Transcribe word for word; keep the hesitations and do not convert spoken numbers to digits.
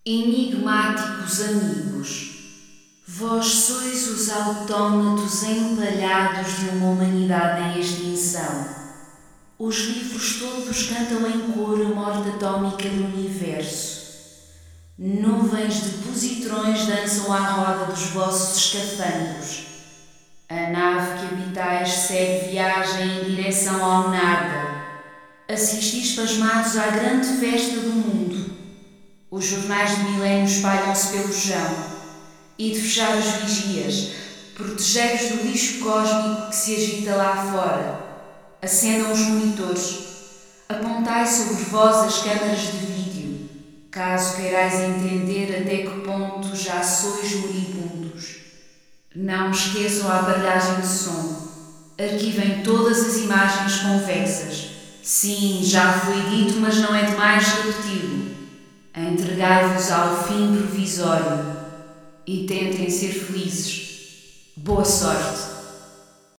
Enigmáticos amigos, vós sois os autómatos empalhados de uma humanidade em extinção. Os livros todos cantam em cor a morte atómica do universo. Nuvens de positrões dançam à roda dos vossos escafandros. A nave que habitais segue viagem em direção ao nada. Assistis pasmados à grande festa do mundo. Os jornais de milénio espalham-se pelo chão. E de fechar os vigias, protegei-vos do lixo cósmico que se agita lá fora. Acendam os monitores. Apontai sobre vós as câmaras de vídeo, caso queirais entender até que ponto já sois moribundos. Não esqueçam a aparelhagem de som. Arquivem todas as imagens convexas. Sim, já foi dito, mas não é demais repeti-lo. Entregai-vos ao fim provisório e tentem ser felizes. Boa sorte!